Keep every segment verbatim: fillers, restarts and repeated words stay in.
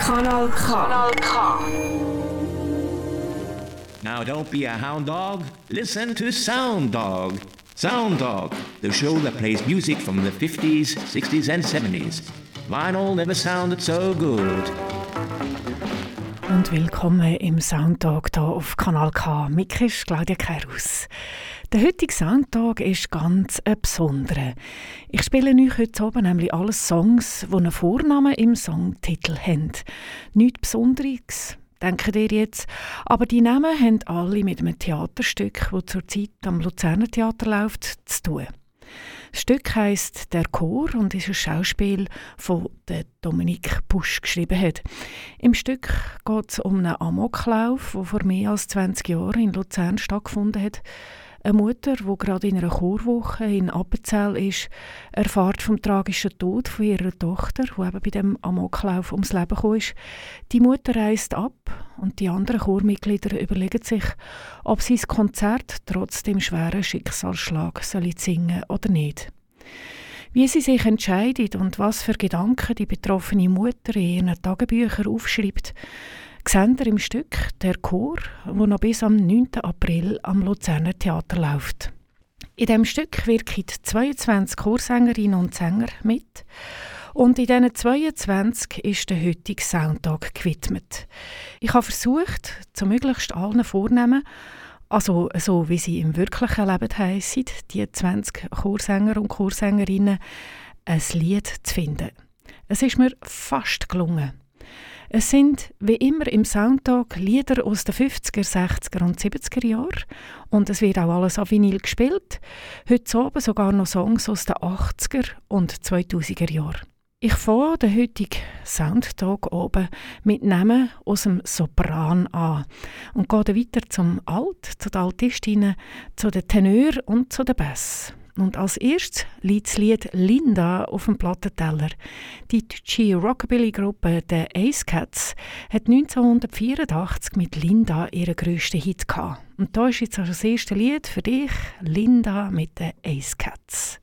Kanal K. Kanal K. Now don't be a hound dog, listen to Sound Dog. Sound Dog, the show that plays music from the fifties, sixties and seventies. Vinyl never sounded so good. Und willkommen im Soundtag hier auf Kanal K. Mit ist Claudia Kerus. Der heutige Soundtag ist ganz ein besonderer. Ich spiele euch heute oben nämlich alle Songs, die einen Vornamen im Songtitel haben. Nichts Besonderes, denkt ihr jetzt. Aber die Namen haben alle mit einem Theaterstück, das zurzeit am Luzerner Theater läuft, zu tun. Das Stück heisst «Der Chor» und ist ein Schauspiel, das Dominique Pusch geschrieben hat. Im Stück geht es um einen Amoklauf, der vor mehr als zwanzig Jahren in Luzern stattgefunden hat. Eine Mutter, die gerade in einer Chorwoche in Appenzell ist, erfährt vom tragischen Tod von ihrer Tochter, die eben bei dem Amoklauf ums Leben gekommen ist. Die Mutter reist ab und die anderen Chormitglieder überlegen sich, ob sie das Konzert trotz dem schweren Schicksalsschlag singen oder nicht. Wie sie sich entscheidet und was für Gedanken die betroffene Mutter in ihren Tagebüchern aufschreibt, seht ihr im Stück «Der Chor», das noch bis am neunten April am Luzerner Theater läuft. In diesem Stück wirken zweiundzwanzig Chorsängerinnen und Sänger mit. Und in diesen zweiundzwanzig ist der heutige Soundtag gewidmet. Ich habe versucht, zu möglichst allen Vornehmen, also so wie sie im wirklichen Leben heissen, die zwanzig Chorsänger und Chorsängerinnen, ein Lied zu finden. Es ist mir fast gelungen. Es sind, wie immer im Soundtag, Lieder aus den fünfziger, sechziger und siebziger Jahren. Und es wird auch alles auf Vinyl gespielt. Heute Abend sogar noch Songs aus den achtziger und zweitausender Jahren. Ich fange den heutigen Soundtag oben mit Namen aus dem Sopran an und gehe dann weiter zum Alt, zu den Altistinnen, zu den Tenor und zu den Bass. Und als erstes liegt das Lied «Linda» auf dem Plattenteller. Die deutsche Rockabilly-Gruppe «The Ace Cats» hat neunzehnhundertvierundachtzig mit «Linda» ihren grössten Hit gehabt. Und da ist jetzt also das erste Lied für dich, «Linda» mit den Ace Cats.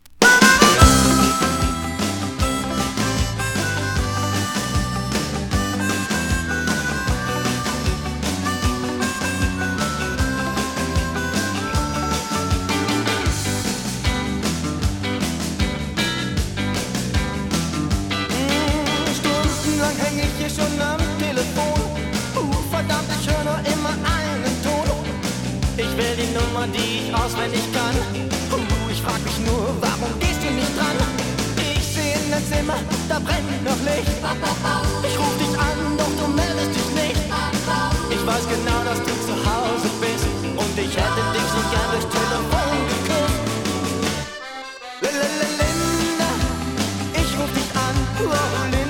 Schon am Telefon, uh, verdammt, ich höre nur immer einen Ton. Ich will die Nummer, die ich auswendig kann. Uh, ich frag mich nur, warum gehst du nicht dran? Ich seh in dein Zimmer, da brennt noch Licht. Ich ruf dich an, doch du meldest dich nicht. Ich weiß genau, dass du zu Hause bist und ich hätte dich so gern durchs Telefon geküsst. Linda, ich ruf dich an, oh Linda.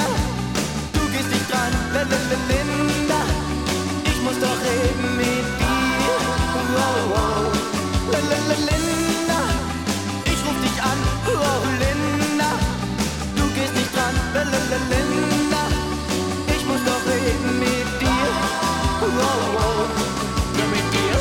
Linda, ich muss doch reden mit dir. Oh, oh. Linda, ich ruf dich an. Oh, Linda, du gehst nicht dran. Linda, ich muss doch reden mit dir. Oh, oh. Nur mit dir.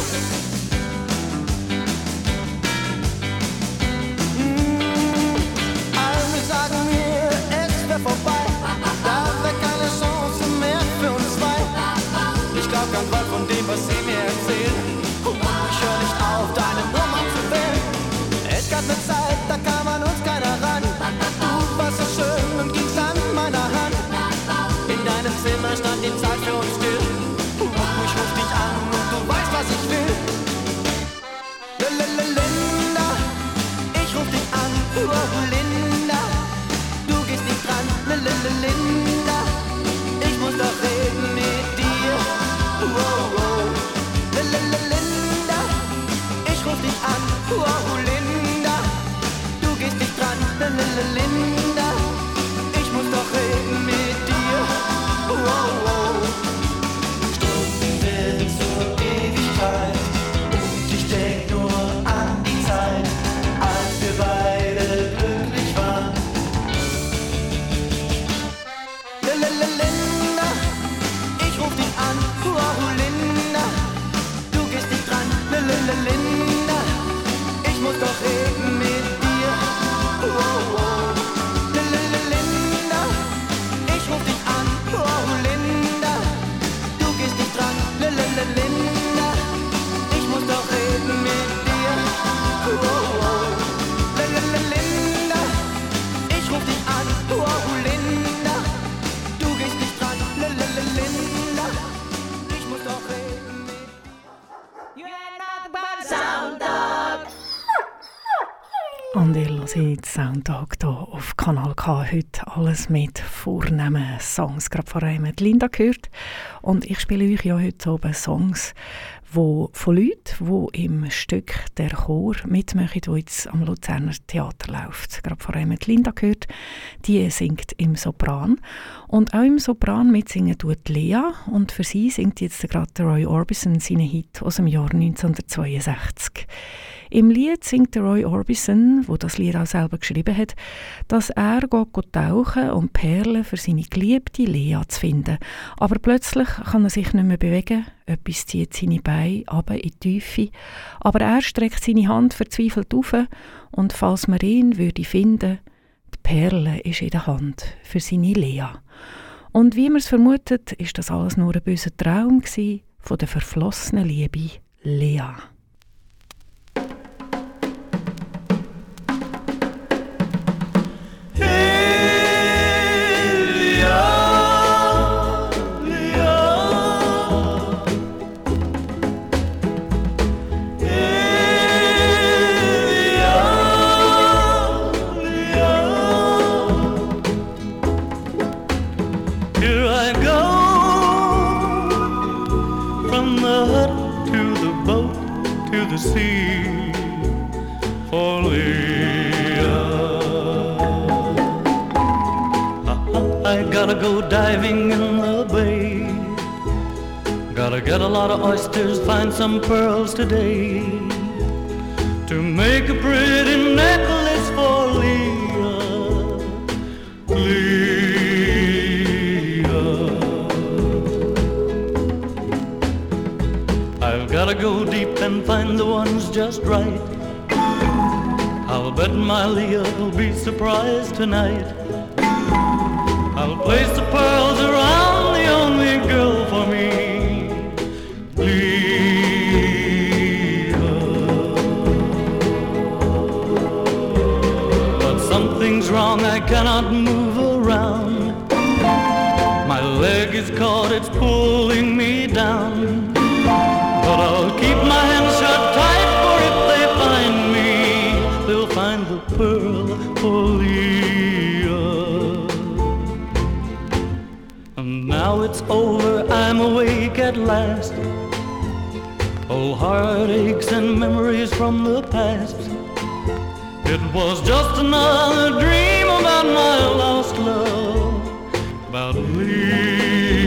Mm, alle sagen mir, es wär vorbei. Da wär keine Chance mehr für uns zwei. Ich glaub kein Wort von dem, was sie mir erzählen. Ich hör nicht auf, deine Nummer zu wählen. Es gab ne Zeit, da kam an uns keiner ran. Du warst so schön und gingst an meiner Hand. In deinem Zimmer stand die Zeit für uns still. Ich ruf dich an und du weißt, was ich will. Linda, ich ruf dich an. Oh, Linda, du gehst nicht dran. Linda, ich muss doch reden mit dir. Oh, oh. Linda, ich ruf dich an. Oh, Linda, du gehst nicht dran. Linda, ich muss doch reden mit dir. Oh, oh. Stunden werden zur Ewigkeit und ich denk nur an die Zeit, als wir beide glücklich waren. Linda, ich ruf dich an, oh Linda, du gehst nicht dran. Linda, ich muss doch reden mit dir. Oh, oh. Linda, ich ruf dich an, oh Und ihr hört den Soundtag hier auf Kanal K. Heute alles mit vornehmen Songs. Gerade vorhin mit Linda gehört. Und ich spiele euch ja heute oben Songs wo, von Leuten, die im Stück «Der Chor» mitmachen, das jetzt am Luzerner Theater läuft. Gerade vorhin mit Linda gehört. Die singt im Sopran. Und auch im Sopran mitsingen tut Lea. Und für sie singt jetzt gerade Roy Orbison seinen Hit aus dem Jahr neunzehnhundertzweiundsechzig. Im Lied singt Roy Orbison, der das Lied auch selber geschrieben hat, dass er geht tauchen, um Perlen für seine geliebte Lea zu finden. Aber plötzlich kann er sich nicht mehr bewegen, etwas zieht seine Beine runter in die Tiefe. Aber er streckt seine Hand verzweifelt auf und falls man ihn würde finden, die Perle ist in der Hand für seine Lea. Und wie man es vermutet, ist das alles nur ein böser Traum gewesen von der verflossenen Liebe Lea. Sea for Leah. I gotta go diving in the bay. Gotta get a lot of oysters, find some pearls today to make a pretty necklace for Leah. Leah. I've gotta go deep and find the ones just right. I'll bet my Leah will be surprised tonight. I'll place the pearls around the only girl for me, Leah. But something's wrong, I cannot move around. My leg is caught, it's pulling me down. But I'll keep my hands shut tight, for if they find me, they'll find the pearl for Leah. And now it's over, I'm awake at last. Oh, heartaches and memories from the past. It was just another dream about my lost love, about Leah.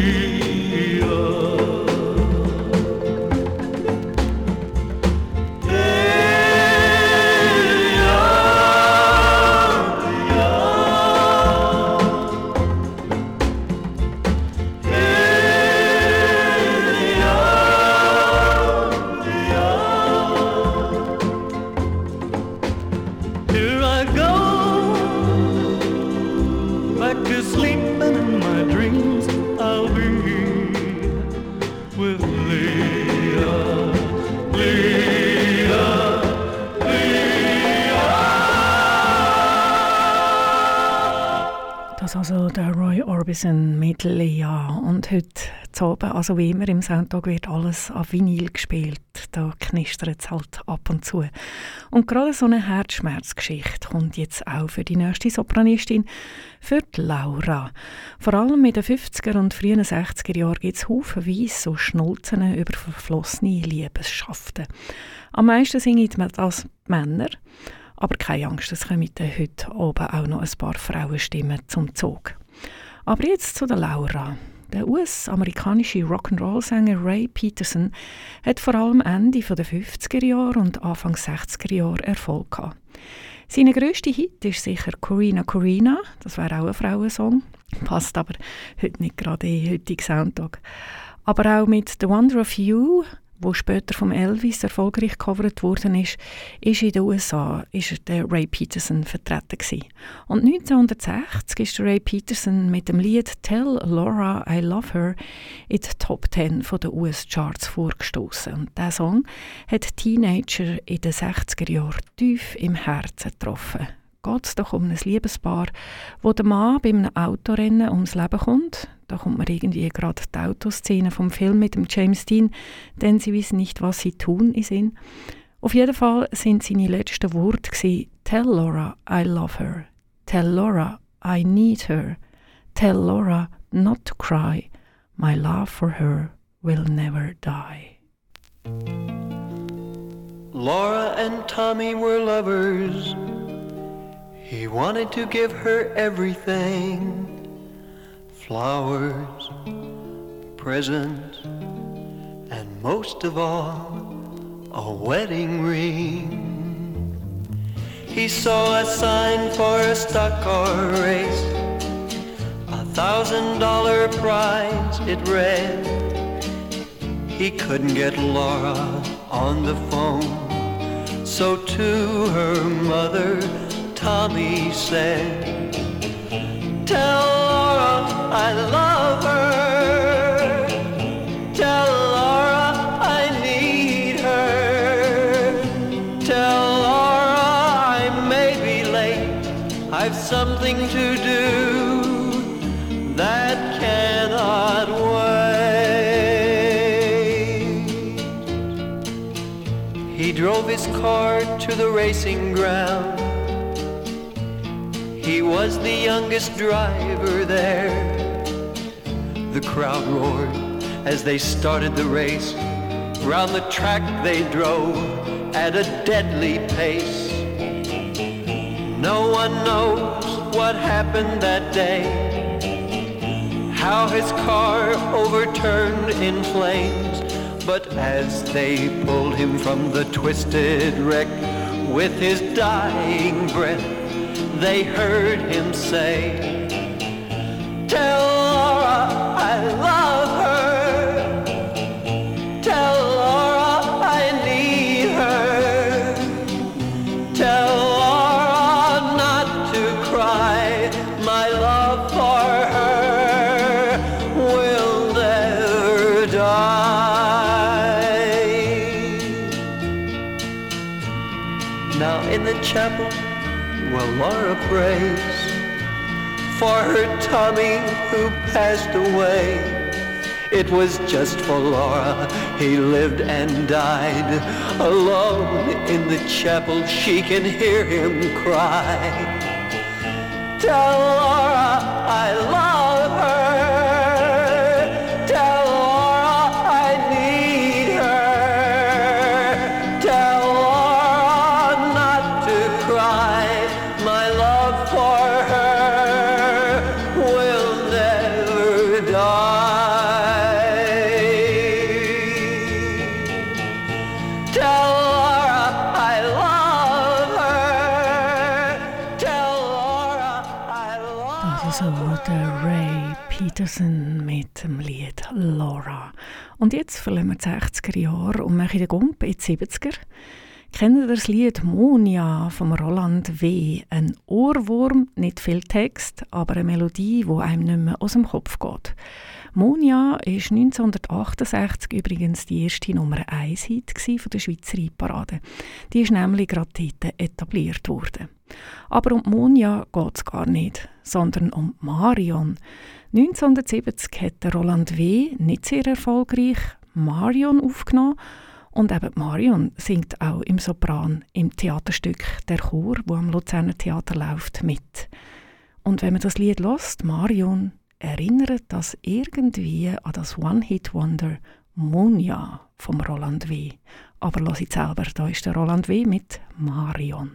Also der Roy Orbison mit Lea. Und heute zu Abend, also wie immer im Soundtag, wird alles an Vinyl gespielt. Da knistert es halt ab und zu. Und gerade so eine Herzschmerzgeschichte kommt jetzt auch für die nächste Sopranistin, für die Laura. Vor allem in den fünfziger und frühen sechziger Jahren gibt es haufenweise so Schnulzen über verflossene Liebesschaften. Am meisten singen das Männer. Aber keine Angst, es kommen heute oben auch noch ein paar Frauenstimmen zum Zug. Aber jetzt zu der Laura. Der U S-amerikanische Rock'n'Roll-Sänger Ray Peterson hat vor allem Ende der fünfziger Jahre und Anfang sechziger Jahre Erfolg gehabt. Sein grösster Hit ist sicher «Corina Corina», das wäre auch ein Frauensong, passt aber heute nicht gerade in den heutigen Soundtag. Aber auch mit «The Wonder of You», wo später vom Elvis erfolgreich gecovert worden ist, ist in den U S A ist der Ray Peterson vertreten gewesen. Und neunzehnhundertsechzig ist Ray Peterson mit dem Lied «Tell Laura I Love Her» in die Top zehn der U S-Charts vorgestoßen. Und dieser Song hat Teenager in den sechziger Jahren tief im Herzen getroffen. Geht es doch um ein Liebespaar, wo der Mann bei einem Autorennen ums Leben kommt. Da kommt mir irgendwie gerade die Autoszene vom Film mit dem James Dean, denn sie wissen nicht, was sie tun, in Sinn. Auf jeden Fall sind seine letzten Worte gewesen, «Tell Laura I love her. Tell Laura I need her. Tell Laura not to cry. My love for her will never die.» Laura and Tommy were lovers. He wanted to give her everything. Flowers, presents, and most of all, a wedding ring. He saw a sign for a stock car race, a thousand dollar prize it read. He couldn't get Laura on the phone, so to her mother Tommy said, "Tell Laura I love her. Tell Laura I need her. Tell Laura I may be late. I've something to do that cannot wait." He drove his car to the racing ground. He was the youngest driver there. The crowd roared as they started the race. Round the track they drove at a deadly pace. No one knows what happened that day, how his car overturned in flames. But as they pulled him from the twisted wreck with his dying breath, they heard him say, "Tell Laura I love her. Tell Laura I need her. Tell Laura not to cry. My love for her will never die." Now in the chapel, well, Laura prays for her Tommy who passed away. It was just for Laura he lived and died. Alone in the chapel she can hear him cry, "Tell Laura I love her. Tell Laura I need her. Tell Laura not to cry. My love for her will never die. Tell Laura I love her. Tell Laura I love Das ist so der Ray Peterson mit dem Lied «Laura». Und jetzt verlassen wir die sechziger Jahre und machen den Gump in die siebziger. Kennt ihr das Lied «Monia» von Roland W.? Ein Ohrwurm, nicht viel Text, aber eine Melodie, die einem nicht mehr aus dem Kopf geht. «Monia» war neunzehnhundertachtundsechzig übrigens die erste Nummer eins Hit von der Schweizer Hitparade. Die ist nämlich gerade dort etabliert worden. Aber um «Monia» geht es gar nicht, sondern um «Marion». neunzehnhundertsiebzig hat der Roland W. nicht sehr erfolgreich «Marion» aufgenommen. Und eben Marion singt auch im Sopran im Theaterstück «Der Chor», wo am Luzerner Theater läuft, mit. Und wenn man das Lied hört, Marion, erinnert das irgendwie an das One-Hit-Wonder «Monia» vom Roland W. Aber hört es selber, da ist der Roland W. mit «Marion».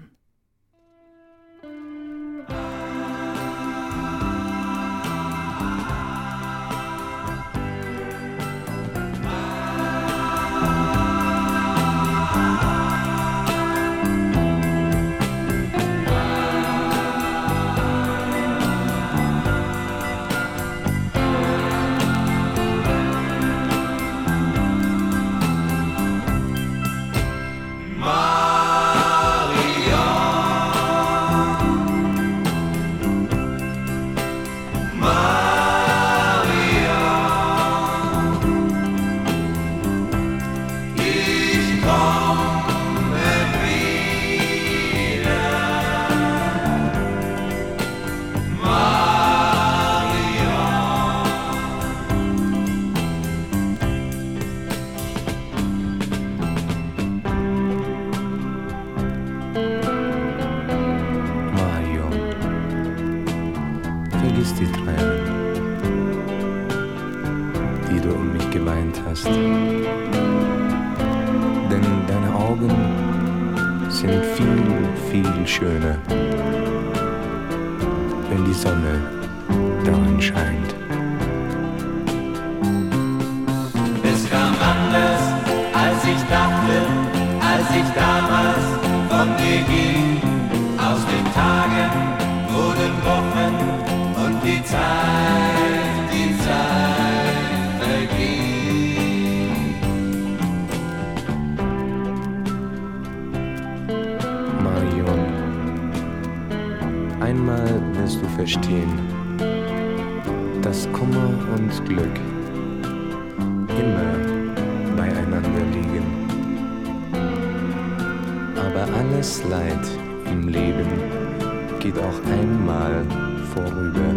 Marion. die Tränen, die du um mich geweint hast. Denn deine Augen sind viel, viel schöner, wenn die Sonne darin scheint. Es kam anders, als ich dachte, als ich damals von dir ging. Aus den Tagen wurden Wochen und die Zeit, die Zeit verging. Marion, einmal wirst du verstehen, dass Kummer und Glück immer beieinander liegen. Aber alles Leid im Leben geht auch einmal vorüber.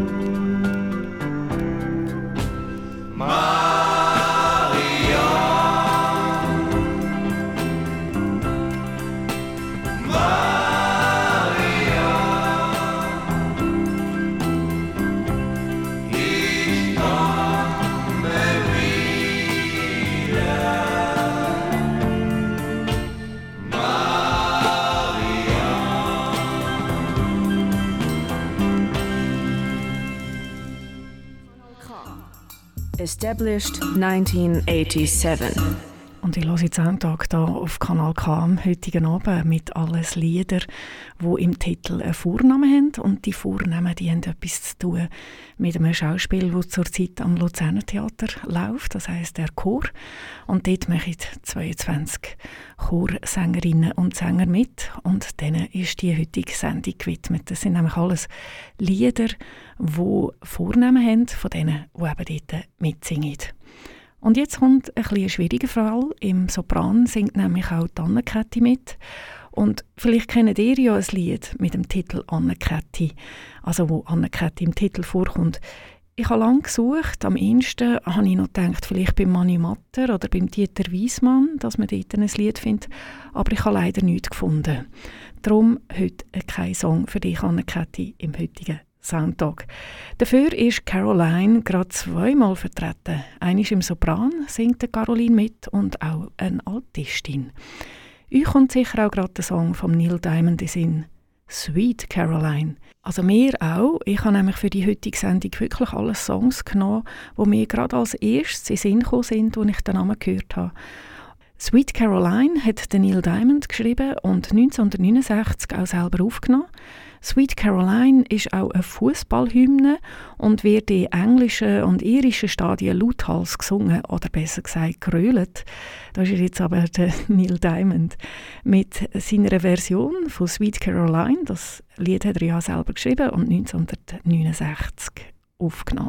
Established neunzehnhundertsetzundachtzig. Und ich höre jetzt Soundtag hier auf Kanal K am heutigen Abend mit alles Lieder, die im Titel einen Vornamen haben. Und die Vornamen die haben etwas zu tun mit einem Schauspiel, das zurzeit am Luzerner Theater läuft. Das heisst der Chor. Und dort machen zweiundzwanzig Chorsängerinnen und Sänger mit. Und denen ist die heutige Sendung gewidmet. Das sind nämlich alles Lieder, die Vornamen haben von denen, die eben dort mitsingen. Und jetzt kommt ein bisschen schwieriger Fall. Im Sopran singt nämlich auch die Anne-Käthi mit. Und vielleicht kennt ihr ja ein Lied mit dem Titel Anne-Käthi, also wo Anne-Käthi im Titel vorkommt. Ich habe lange gesucht. Am ehesten habe ich noch gedacht, vielleicht beim Mani Matter oder beim Dieter Wiesmann, dass man dort ein Lied findet. Aber ich habe leider nichts gefunden. Darum heute kein Song für dich, Anne-Käthi, im heutigen Soundtag. Dafür ist Caroline gerade zweimal vertreten. Einmal im Sopran singt Caroline mit und auch eine Altistin. Euch kommt sicher auch gerade der Song von Neil Diamond in Sinn. Sweet Caroline. Also mir auch. Ich habe nämlich für die heutige Sendung wirklich alle Songs genommen, die mir gerade als erstes in Sinn gekommen sind, als ich den Namen gehört habe. Sweet Caroline hat Neil Diamond geschrieben und neunzehnhundertneunundsechzig auch selber aufgenommen. Sweet Caroline ist auch eine Fußballhymne und wird in englischen und irischen Stadien lauthals gesungen oder besser gesagt gerölt. Da ist jetzt aber der Neil Diamond mit seiner Version von Sweet Caroline. Das Lied hat er ja selber geschrieben und neunzehnhundertneunundsechzig aufgenommen.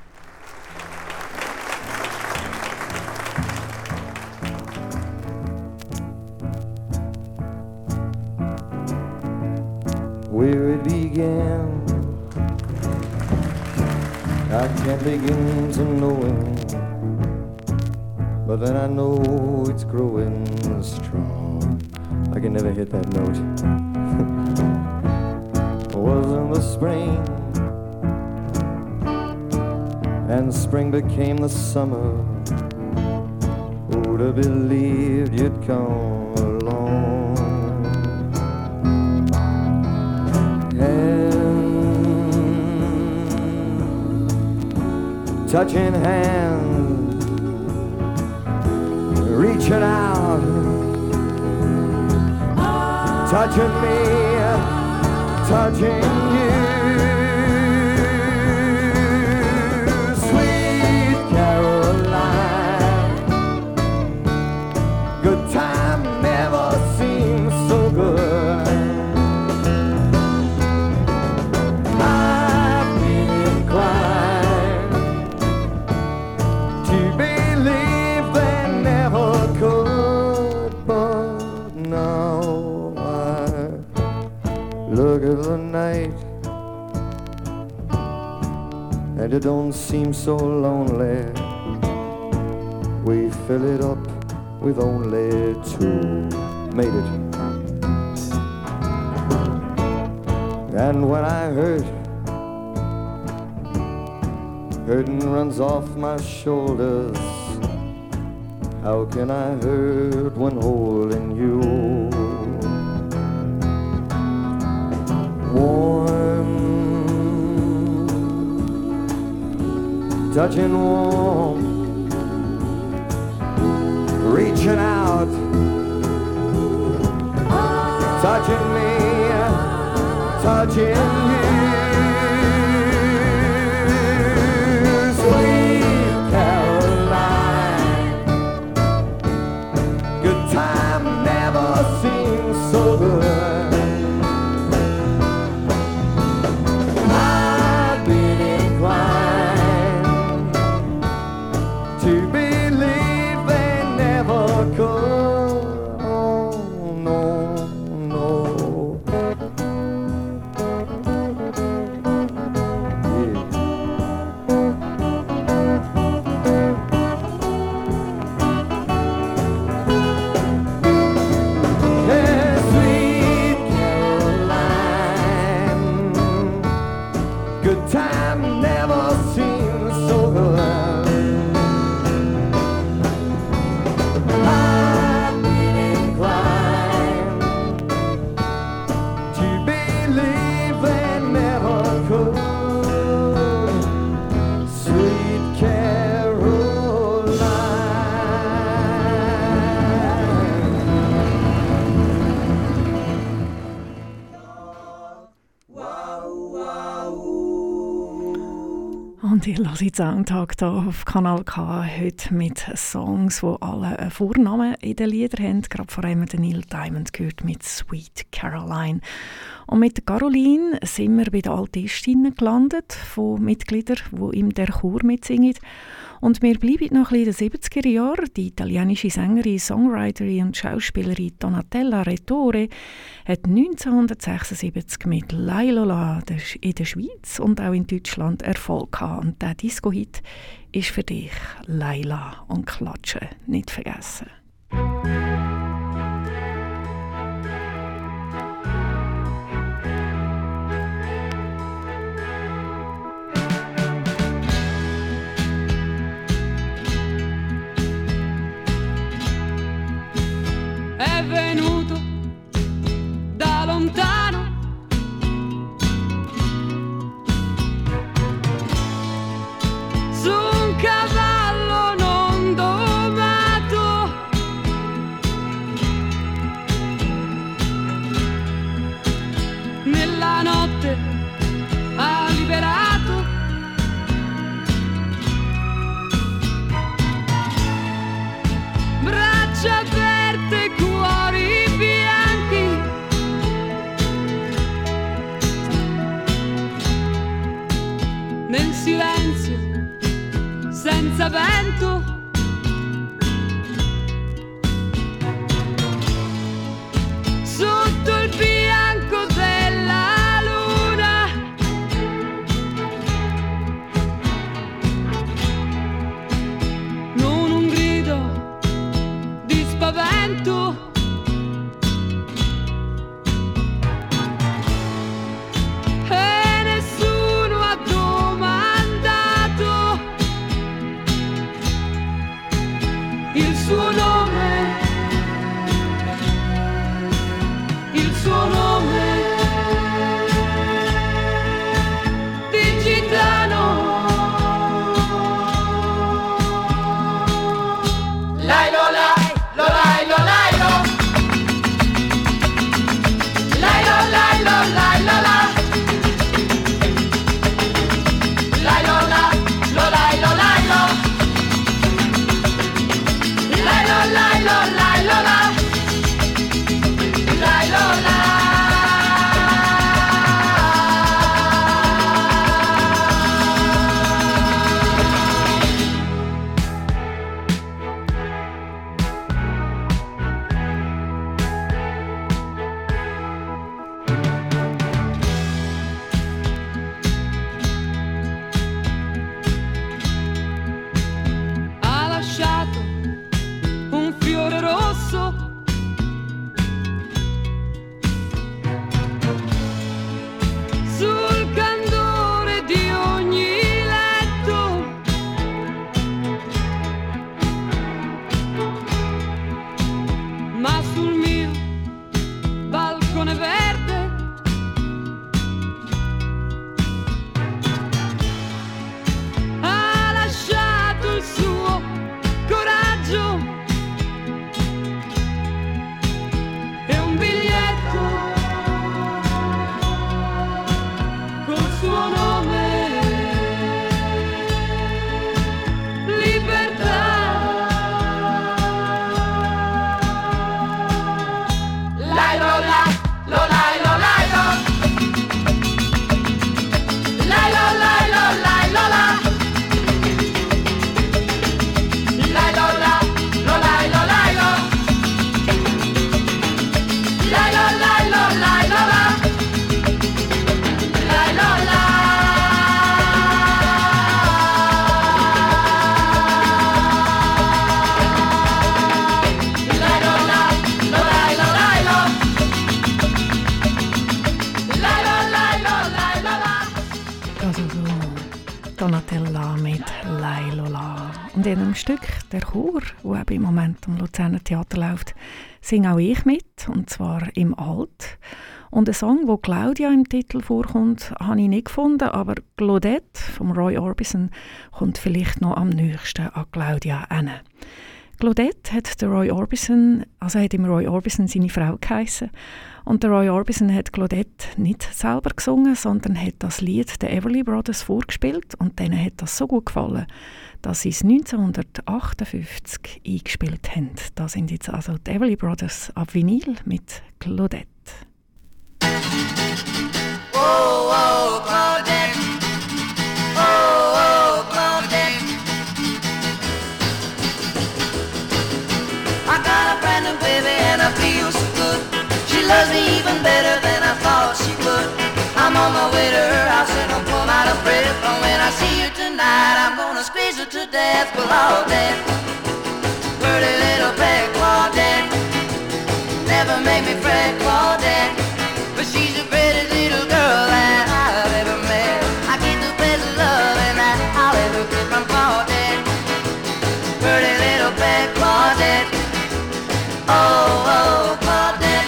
Where it began, I can't begin to know it, but then I know it's growing strong. I can never hit that note. Was in the spring, and spring became the summer. Who'd have believed you'd come along? Touching hands, reaching out, touching me, touching you. Sweet Caroline, good time never seems so good. The night, and it don't seem so lonely. We fill it up with only two. Made it. And when I hurt, Burden runs off my shoulders. How can I hurt when holding you? Warm, touching warm, reaching out, touching me, touching you. Sweet Caroline, good time never seems so good. I'd be inclined to believe they never could. Oh, no, no. Time never seems so good. I've been inclined to believe they never could. Sweet Caroline. Wow, wow. Und ich höre den Soundtag hier auf Kanal K heute mit Songs, die alle einen Vornamen in den Liedern haben. Gerade vor allem den Neil Diamond gehört mit «Sweet Caroline». Und mit Caroline sind wir bei den Altistinnen gelandet, von Mitgliedern, die in der Chor mitsingen. Und wir bleiben noch ein bisschen in den siebziger Jahren. Die italienische Sängerin, Songwriterin und Schauspielerin Donatella Rettore hat neunzehnhundertsechsundsiebzig mit «Lailola» in der Schweiz und auch in Deutschland Erfolg gehabt. Und dieser Disco-Hit ist für dich «Laila» und «Klatschen» nicht vergessen. È venuto da lontano, su un cavallo non domato, nella notte ha liberato braccia aperte, cuori bianchi, nel silenzio senza vento, sotto il bianco della luna, non un grido di spavento, e nessuno ha domandato Donatella mit Lailola. Und in einem Stück, der Chor, wo eben im Moment am Luzerner Theater läuft, singe auch ich mit, und zwar im Alt. Und ein Song, wo Claudia im Titel vorkommt, habe ich nicht gefunden, aber Claudette von Roy Orbison kommt vielleicht noch am nächsten an Claudia hin. Claudette hat der Roy Orbison, also hat im Roy Orbison seine Frau geheissen. Und der Roy Orbison hat Claudette nicht selber gesungen, sondern hat das Lied der Everly Brothers vorgespielt, und denen hat das so gut gefallen, dass sie es neunzehnhundertachtundfünfzig eingespielt haben. Da sind jetzt also die Everly Brothers ab Vinyl mit Claudette. Oh, oh, Claudette. Oh, oh, Claudette. I got a brand new baby and I feel so good. She loves me even better than I thought she would. I'm on my way to her house and I'm plumb out of breath. And when I see her tonight, I'm gonna squeeze her to death. Claudette, pretty little pet Claudette, never make me fret Claudette, but she's the prettiest little girl that I've ever met. I get the best of love and that I'll ever get from Claudette, pretty little pet Claudette. Oh, oh, Claudette.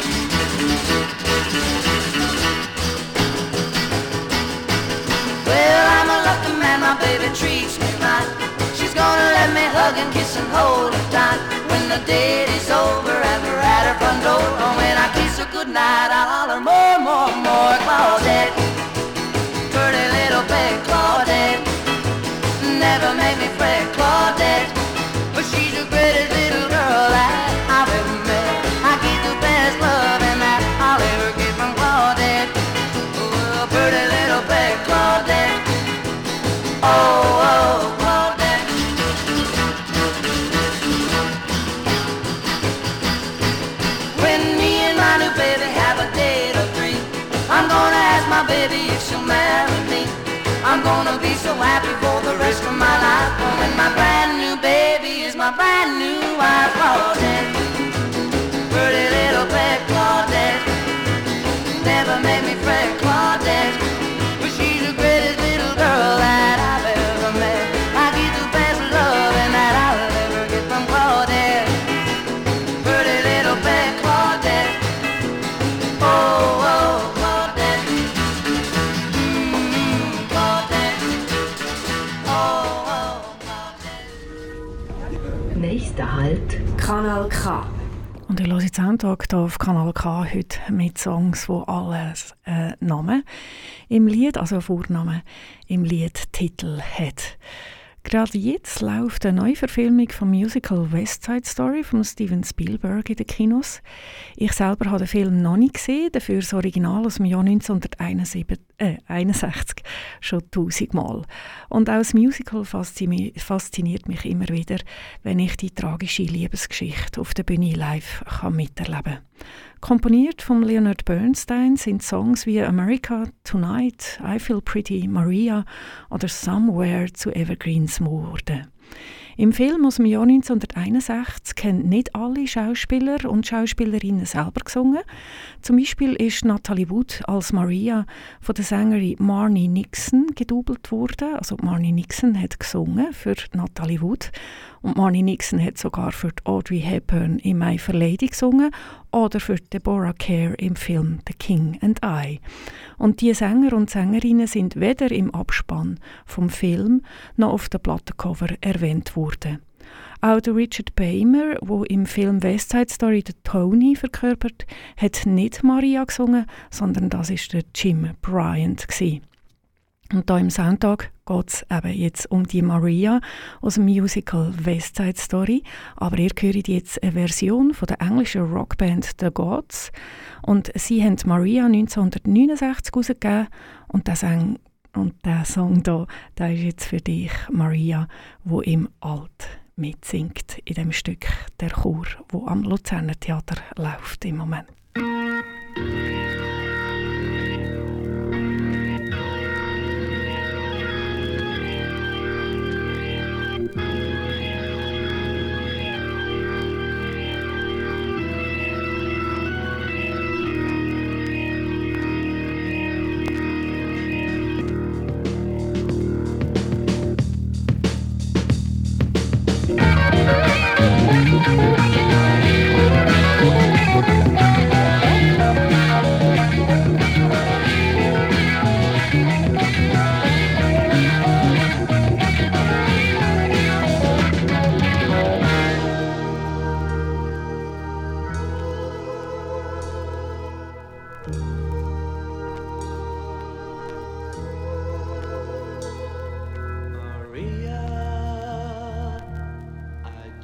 Well, I'm a lucky man, my baby treats me right. She's gonna let me hug and kiss and hold her tight. When the date is over and we're at her front door, and when I kiss her goodnight, I'll holler more, more, more. Claudette, pretty little pet Claudette, never make me fret Claudette, but she's the greatest little girl that I've ever met. I get the best love and that I'll ever get from Claudette. Oh, pretty little pet Claudette. Oh, oh, Claudette. When me and my new baby have a date or three, I'm gonna ask my baby if she'll marry me. I'm gonna be so happy for the rest of my life. Oh, when my brand new baby is my brand new wife. Claudette, pretty little pet Claudette, never make me fret Claudette, but she's the greatest little girl that I've ever met. I get the best love and that I'll ever get from Claudette, pretty little pet Claudette. Oh, oh, Claudette. Mm, Claudette. Oh, oh, Claudette. Nächster Halt, Kanal K. Und ich höre jetzt Soundtag hier auf Kanal K heute mit Songs, die alles äh, Namen im Lied, also Vornamen im Liedtitel hat. Gerade jetzt läuft eine Neuverfilmung vom Musical West Side Story von Steven Spielberg in den Kinos. Ich selber habe den Film noch nicht gesehen, dafür das Original aus dem Jahr neunzehnhunderteinundsechzig schon tausendmal. Und auch das Musical faszini- fasziniert mich immer wieder, wenn ich die tragische Liebesgeschichte auf der Bühne live kann miterleben kann. Komponiert von Leonard Bernstein sind Songs wie America Tonight, I Feel Pretty, Maria oder Somewhere zu Evergreens geworden. Im Film aus dem Jahr neunzehnhunderteinundsechzig haben nicht alle Schauspieler und Schauspielerinnen selber gesungen. Zum Beispiel ist Natalie Wood als Maria von der Sängerin Marnie Nixon gedoubelt worden. Also Marnie Nixon hat gesungen für Natalie Wood und Marnie Nixon hat sogar für Audrey Hepburn in My Fair Lady gesungen oder für Deborah Kerr im Film The King and I. Und die Sänger und Sängerinnen sind weder im Abspann vom Film noch auf dem Plattencover erwähnt worden. Auch der Richard Beymer, der im Film West Side Story den Tony verkörpert, hat nicht Maria gesungen, sondern das war der Jim Bryant gewesen. Und da im Soundtag geht es eben jetzt um die Maria aus dem Musical West Side Story. Aber ihr hört jetzt eine Version von der englischen Rockband The Gods. Und sie haben Maria neunzehnhundertneunundsechzig herausgegeben. Und der Song, und der Song hier, der ist jetzt für dich, Maria, wo im Alt mitsingt in dem Stück der Chor, wo am Luzerner Theater läuft im Moment.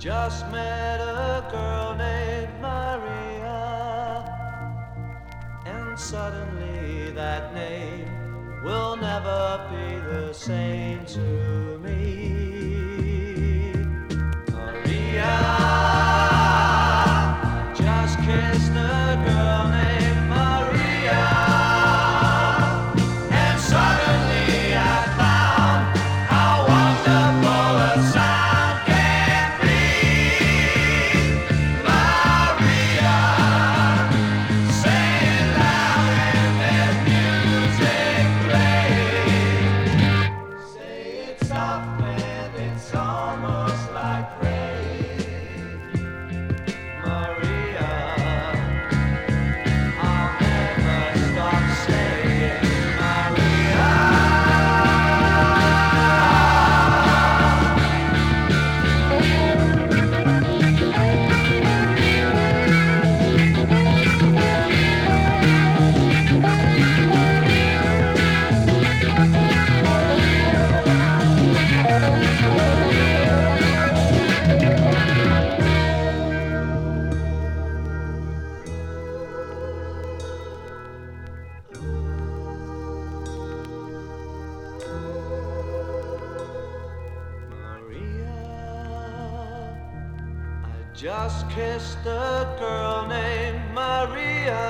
just met a girl named Maria, and suddenly that name will never be the same to me. Maria, I just kissed a girl named Maria, and suddenly I found how wonderful a sound can be. Maria, say it loud and let music play. Say it soft and it's almost like rain. Maria, I'll never stop saying Maria. Just kissed a girl named Maria,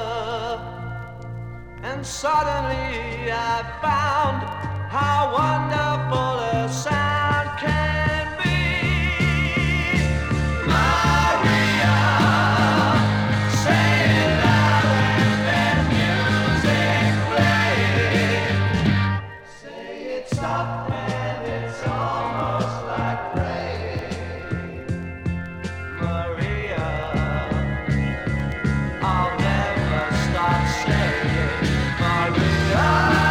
and suddenly I found how wonderful a sound can be. Maria, say it loud and let music play. Say it soft and it's almost like rain. Maria, I'll never stop saying Maria.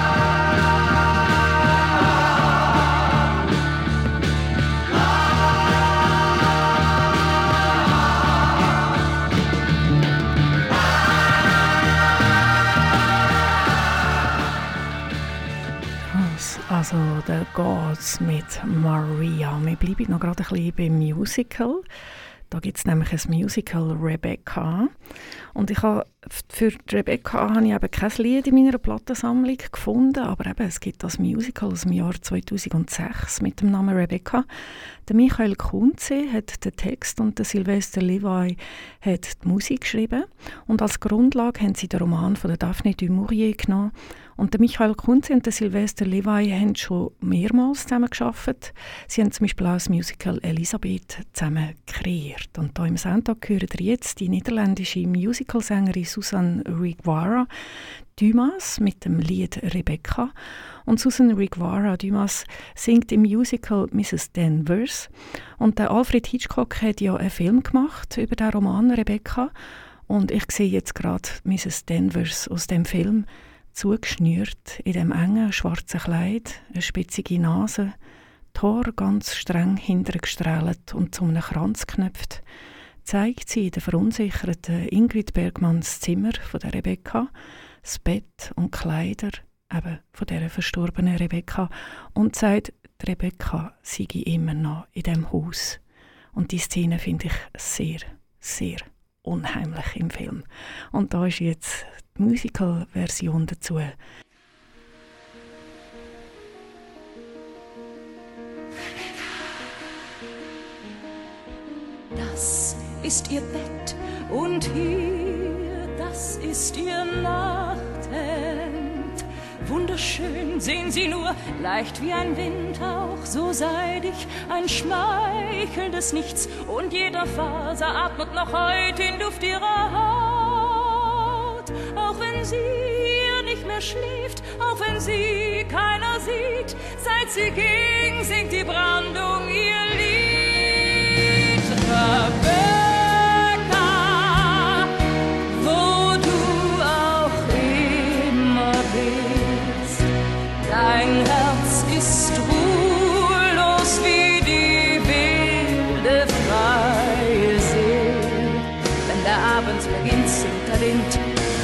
Also der Gods mit Maria. Wir bleiben noch gerade ein bisschen beim Musical. Da gibt es nämlich ein Musical Rebecca. Und ich habe, für Rebecca habe ich eben kein Lied in meiner Plattensammlung gefunden, aber eben, es gibt das Musical aus dem Jahr zweitausendsechs mit dem Namen Rebecca. Der Michael Kunze hat den Text und der Sylvester Levi hat die Musik geschrieben. Und als Grundlage haben sie den Roman von der Daphne du Maurier genommen. Und der Michael Kunze und der Sylvester Levi haben schon mehrmals zusammen gearbeitet. Sie haben zum Beispiel auch das Musical Elisabeth zusammen kreiert. Und hier im Soundtag hören ihr jetzt die niederländische Musicalsängerin Susan Rigvara Dumas mit dem Lied Rebecca. Und Susan Rigvara Dumas singt im Musical Missus Danvers. Und der Alfred Hitchcock hat ja einen Film gemacht über den Roman Rebecca. Und ich sehe jetzt gerade Missus Danvers aus dem Film zugeschnürt in dem engen schwarzen Kleid, eine spitzige Nase, die Haare ganz streng hintergestrahlt und zu einem Kranz geknöpft, zeigt sie in der verunsicherten Ingrid Bergmanns Zimmer von der Rebecca, das Bett und Kleider eben von der verstorbenen Rebecca und sagt, die Rebecca sei immer noch in dem Haus. Und die Szene finde ich sehr, sehr unheimlich im Film. Und da ist jetzt die Musical-Version dazu. Das ist ihr Bett und hier, das ist ihr Nachthemd. Wunderschön, sehen Sie nur, leicht wie ein Windhauch, so seidig, ein schmeichelndes Nichts. Und jeder Faser atmet noch heute den Duft ihrer Haut. Auch wenn sie hier nicht mehr schläft, auch wenn sie keiner sieht, seit sie ging, singt die Brandung ihr Lied. Rebecca, wo du auch immer bist, dein Herz ist ruhelos wie die wilde freie See. Wenn der Abend beginnt, singt der Wind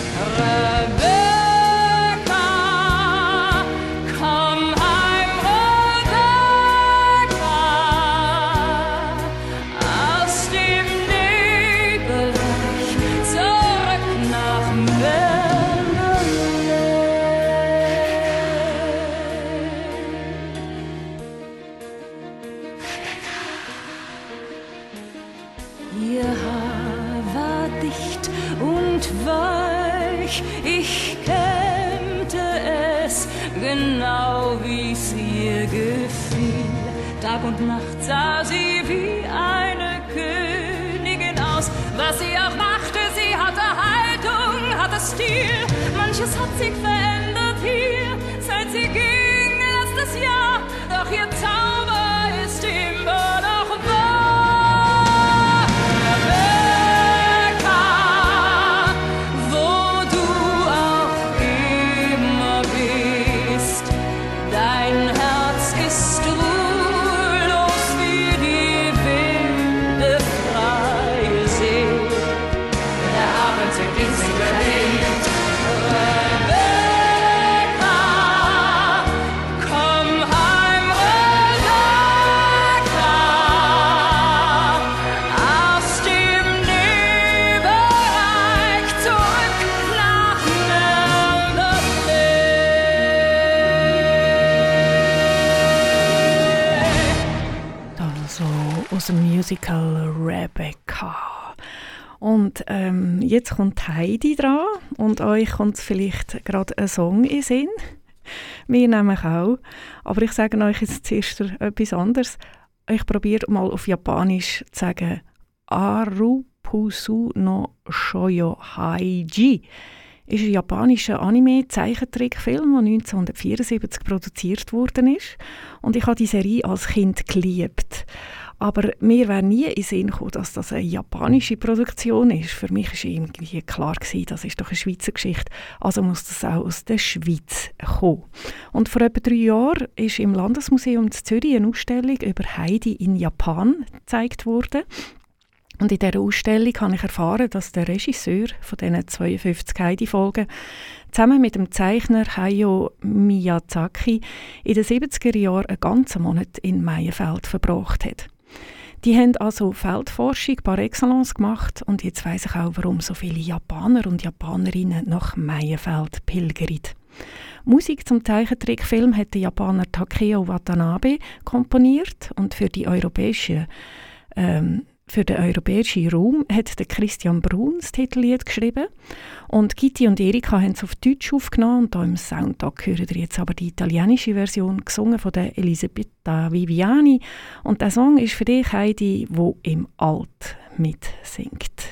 Rebecca, komm heim, Rebecca. genau wie's ihr gefiel. Tag und Nacht sah sie wie eine Königin aus. Was sie auch machte, sie hatte Haltung, hatte Stil. Manches hat sich verändert hier, seit sie ging letztes Jahr. Doch ihr Zauber ist immer noch wahr. Rebecca, wo du auch immer bist, dein Herz ist ruhelos wie die wilde freie See. Der Abend singt in Berlin. Rebecca, komm heim, Rebecca, aus dem Nebelreich zurück nach Nürnberg. Also aus dem Musical Rebecca. Und ähm, jetzt kommt Heidi dran und euch kommt vielleicht gerade ein Song in den Sinn. Mir nämlich auch. Aber ich sage euch jetzt zuerst etwas anderes. Ich probiere mal auf Japanisch zu sagen Arupusu no Shoujo Haiji. Ist ein japanischer Anime-Zeichentrickfilm, der neunzehnhundertvierundsiebzig produziert worden ist. Und ich habe die Serie als Kind geliebt. Aber mir wäre nie in den Sinn gekommen, dass das eine japanische Produktion ist. Für mich war irgendwie klar, das ist doch eine Schweizer Geschichte, also muss das auch aus der Schweiz kommen. Und vor etwa drei Jahren ist im Landesmuseum in Zürich eine Ausstellung über Heidi in Japan gezeigt worden. Und in dieser Ausstellung habe ich erfahren, dass der Regisseur von diesen zweiundfünfzig Heidi-Folgen zusammen mit dem Zeichner Hayao Miyazaki in den siebziger Jahren einen ganzen Monat in Meienfeld verbracht hat. Die haben also Feldforschung par excellence gemacht und jetzt weiss ich auch, warum so viele Japaner und Japanerinnen nach Meienfeld pilgern. Musik zum Zeichentrickfilm hat der Japaner Takeo Watanabe komponiert und für die europäische ähm, Für den europäischen Raum hat der Christian Brun das Titellied geschrieben. Und Gitti und Erika haben es auf Deutsch aufgenommen. Und hier im Soundtag hören ihr jetzt aber die italienische Version, gesungen von der Elisabetta Viviani. Und der Song ist für dich, Heidi, wo im Alt mitsingt.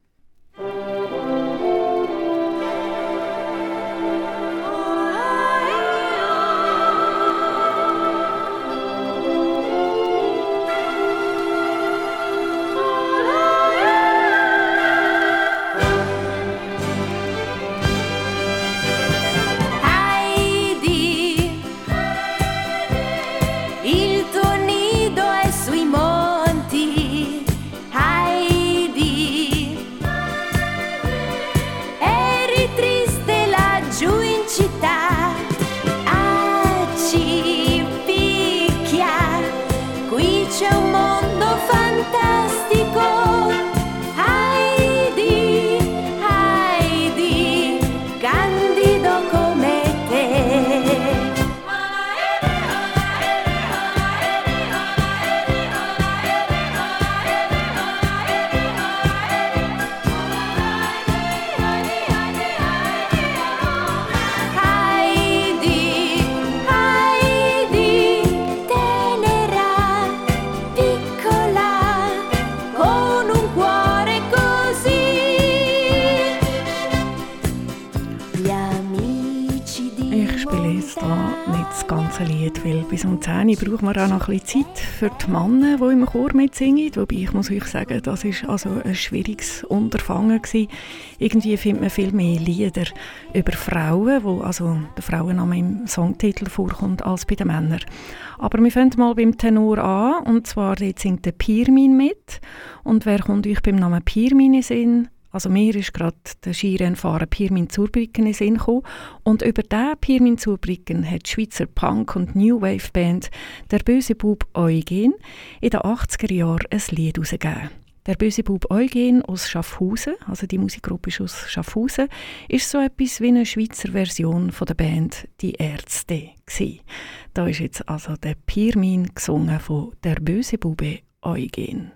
Lied, weil bis um zehn Uhr braucht man auch noch ein bisschen Zeit für die Männer, die im Chor mitsingen. Wobei ich muss euch sagen, das war also ein schwieriges Unterfangen gewesen. Irgendwie findet man viel mehr Lieder über Frauen, wo also der Frauenname im Songtitel vorkommt, als bei den Männern. Aber wir fangen mal beim Tenor an, und zwar dort singt der Pirmin mit. Und wer kommt euch beim Namen Pirmin in Sinn? Also mir ist gerade der Skirennfahrer Pirmin Zurbriggen in den Sinn gekommen. Und über diesen Pirmin Zurbriggen hat die Schweizer Punk- und New Wave Band «Der böse Bub Eugen» in den achtziger Jahren ein Lied herausgegeben. «Der böse Bub Eugen» aus Schaffhausen, also die Musikgruppe ist aus Schaffhausen, ist so etwas wie eine Schweizer Version von der Band «Die Ärzte» gewesen. Da ist jetzt also der Pirmin gesungen von «Der böse Bube Eugen».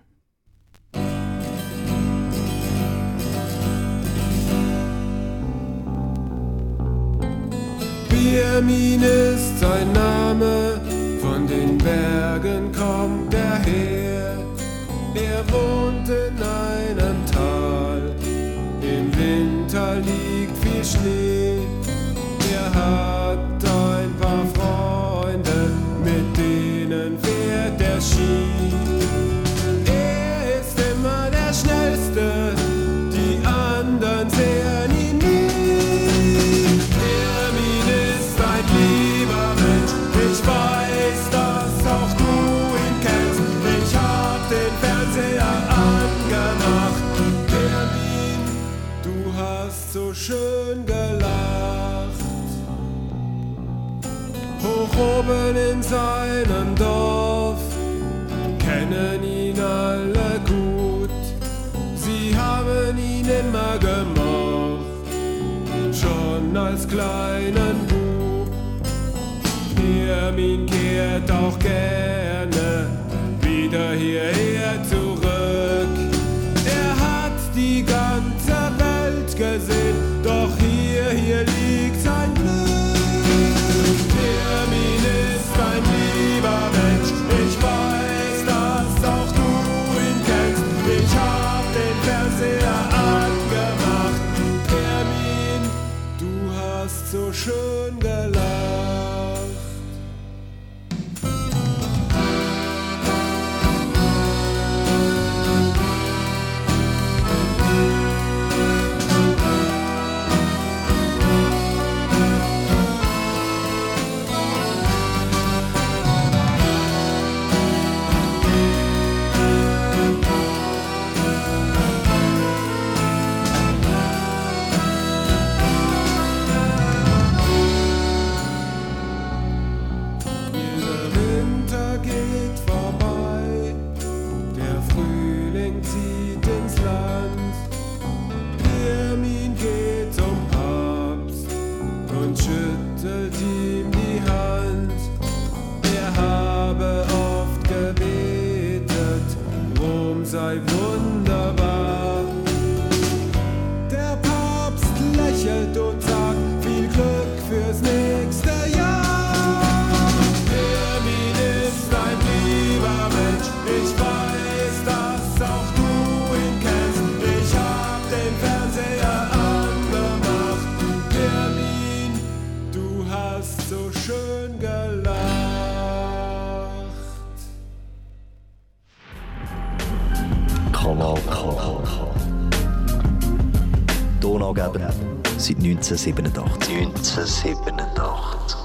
Irmin ist sein Name, von den Bergen kommt er her. Er wohnt in einem Tal, im Winter liegt viel Schnee. Er hat ein paar Freunde, mit denen fährt er Ski. Er ist immer der Schnellste, die anderen sehen ihn nie. Irmin ist ein lieber Mensch, ich weiß, dass auch du ihn kennst. Ich hab den Fernseher angemacht. Irmin, du hast so schön gelacht. Hoch oben in seinem Dorf kennen ihn alle gut. Sie haben ihn immer gemocht, schon als kleinen Bub. Irmin kehrt auch gerne wieder hierher zurück. Er hat die ganze Welt gesehen, doch hier, hier liegt sein Glück. Irmin ist ein lieber Mensch, ich weiß, dass auch du ihn kennst. Ich hab den Fernseher angemacht. Irmin, du hast so schön gelacht. Sei wunderbar. Der Papst lächelt und sagt viel Glück fürs nächste Jahr. Irmin ist ein lieber Mensch, ich weiß, dass auch du ihn kennst. Ich hab den Fernseher angemacht. Irmin, du hast so schön gelacht. Kanal K. Donaugeber seit neunzehnhundertsiebenundachtzig. neunzehnhundertsiebenundachtzig.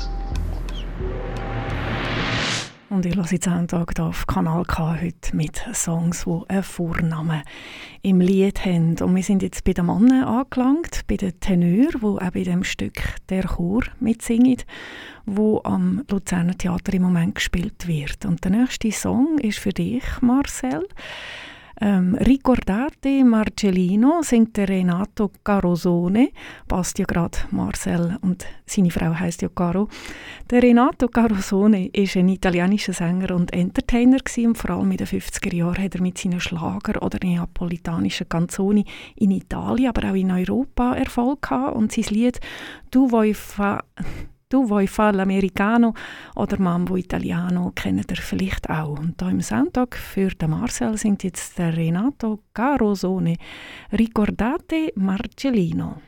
Und ich höre jetzt einen Tag hier auf Kanal K heute mit Songs, die einen Vornamen im Lied haben. Und wir sind jetzt bei den Männern angelangt, bei den Tenören, die auch bei dem Stück «Der Chor» mitsingen, wo am Luzerner Theater im Moment gespielt wird. Und der nächste Song ist für dich, Marcel. Ähm, Ricordate Marcellino singt der Renato Carosone, passt ja gerade Marcel und seine Frau heisst ja Caro. Der Renato Carosone ist ein italienischer Sänger und Entertainer gewesen, und vor allem in den fünfziger Jahren hat er mit seinen Schlager oder neapolitanischen Canzoni in Italien, aber auch in Europa Erfolg gehabt, und sein Lied «Tu vuoi fa...» «Du vuoi fa l'americano» oder «Mambo Italiano» kennt ihr vielleicht auch. Und hier im Soundtrack für den Marcel singt jetzt der Renato Carosone «Ricordate Marcellino».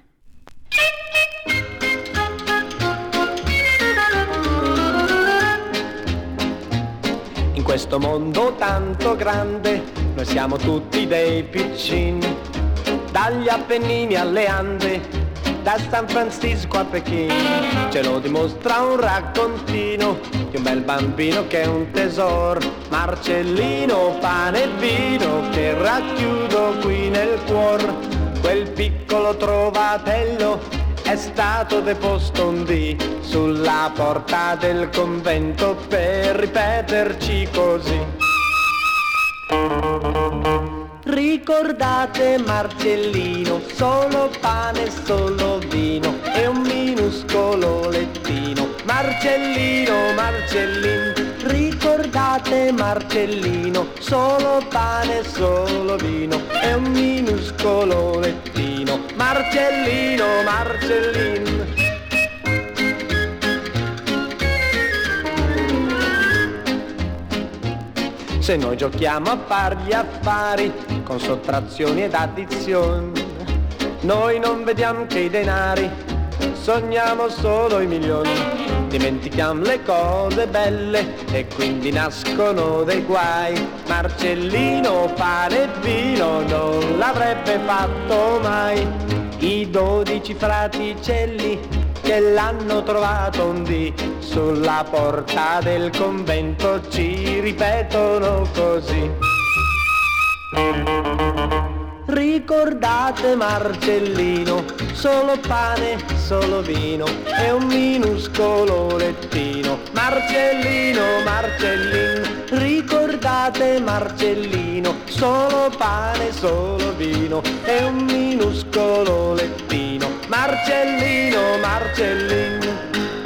In questo mondo tanto grande noi siamo tutti dei piccini, dagli Appennini alle Ande, da San Francisco a Pechino. Ce lo dimostra un raccontino di un bel bambino che è un tesoro, Marcellino, pane e vino che racchiudo qui nel cuor. Quel piccolo trovatello è stato deposto un dì sulla porta del convento per ripeterci così: ricordate Marcellino, solo pane e solo vino e un minuscolo lettino. Marcellino, Marcellin, ricordate Marcellino, solo pane e solo vino e un minuscolo lettino. Marcellino, Marcellin. se noi giochiamo a fargli affari con sottrazioni ed addizioni. Noi non vediamo che i denari, sogniamo solo i milioni, dimentichiamo le cose belle e quindi nascono dei guai. Marcellino, pane e vino non l'avrebbe fatto mai. I dodici fraticelli che l'hanno trovato un dì sulla porta del convento ci ripetono così. Ricordate Marcellino, solo pane, solo vino e un minuscolo lettino. Marcellino, Marcellino, ricordate Marcellino, solo pane, solo vino e un minuscolo lettino. Marcellino, Marcellino.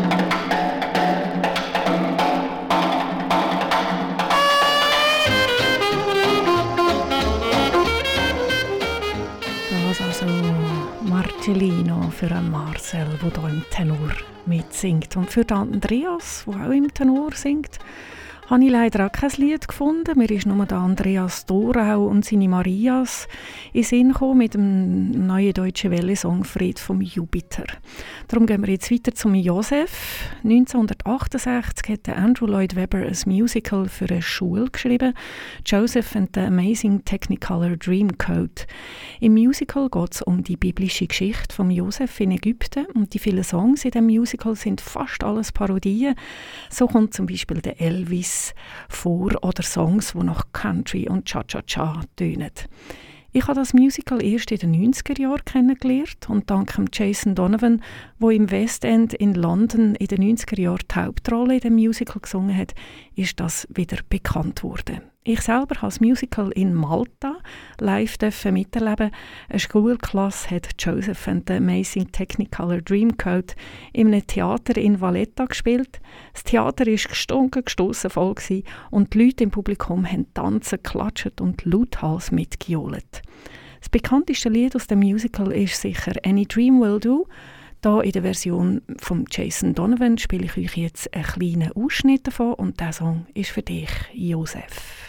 Also Marcellino für einen Marcel, der hier im Tenor mitsingt. Und für den Andreas, der auch im Tenor singt, habe ich leider auch kein Lied gefunden. Mir ist nur der Andreas Dorau und seine Marias in Sinn gekommen mit dem neuen deutschen Welle-Song «Fried vom Jupiter». Darum gehen wir jetzt weiter zum Josef. neunzehnhundertachtundsechzig hat Andrew Lloyd Webber ein Musical für eine Schule geschrieben, «Joseph and the Amazing Technicolor Dreamcoat». Im Musical geht es um die biblische Geschichte von Josef in Ägypten und die vielen Songs in diesem Musical sind fast alles Parodien. So kommt zum Beispiel der Elvis vor oder Songs, die nach Country und Cha-Cha-Cha tönen. Ich habe das Musical erst in den neunziger Jahren kennengelernt und dank Jason Donovan, der im West End in London in den neunziger Jahren die Hauptrolle in dem Musical gesungen hat, ist das wieder bekannt worden. Ich selber habe das Musical in Malta live miterleben. Eine Schulklasse hat Joseph and the Amazing Technicolor Dreamcoat in einem Theater in Valletta gespielt. Das Theater war gestunken, gestossen voll und die Leute im Publikum haben tanzen, klatscht und lauthals mitgejohlt. Das bekannteste Lied aus dem Musical ist sicher «Any Dream Will Do». Hier in der Version von Jason Donovan spiele ich euch jetzt einen kleinen Ausschnitt davon und dieser Song ist für dich, Josef.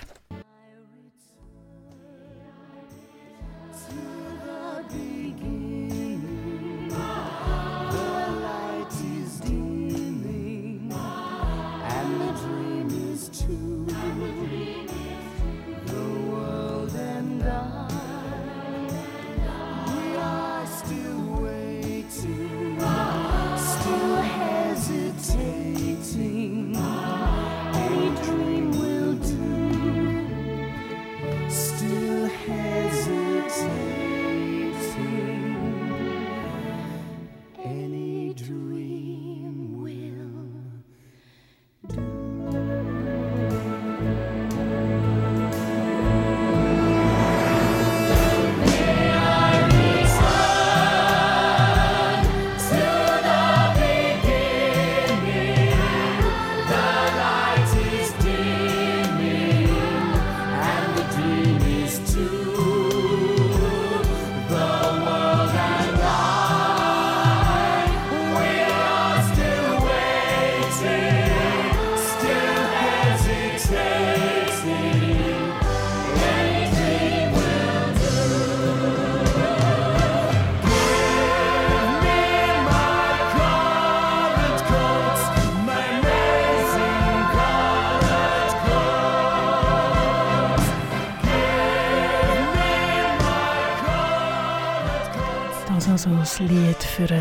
Also das Lied für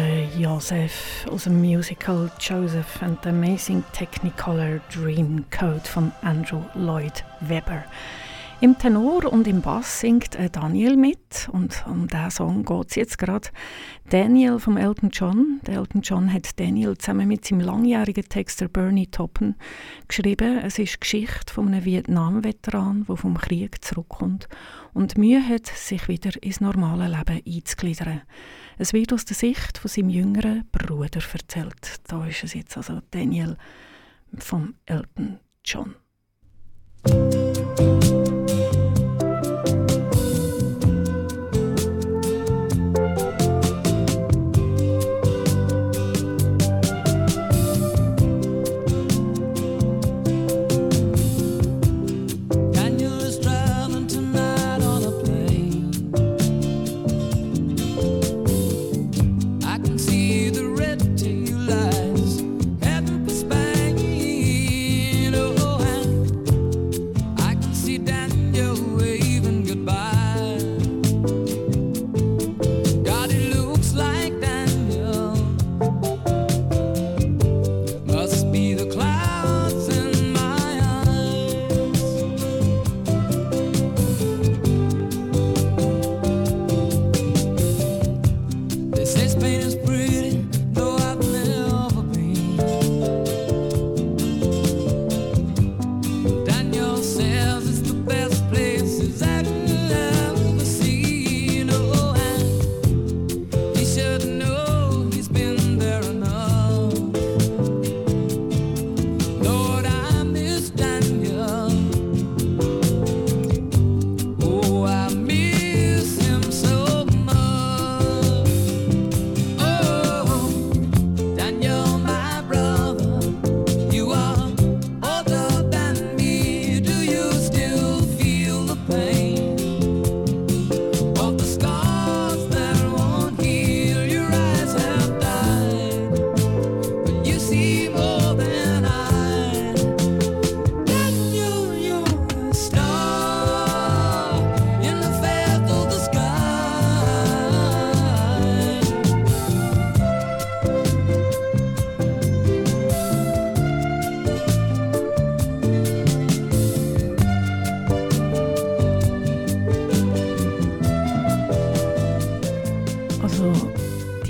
Josef aus dem Musical Joseph and the Amazing Technicolor Dreamcoat von Andrew Lloyd Webber. Im Tenor und im Bass singt Daniel mit und um diesen Song geht es jetzt gerade. Daniel vom Elton John. Der Elton John hat Daniel zusammen mit seinem langjährigen Texter Bernie Taupin geschrieben. Es ist die Geschichte von einem Vietnam-Veteran, der vom Krieg zurückkommt und Mühe hat, sich wieder ins normale Leben einzugliedern. Es wird aus der Sicht von seinem jüngeren Bruder erzählt. Da ist es jetzt also Daniel vom Elton John.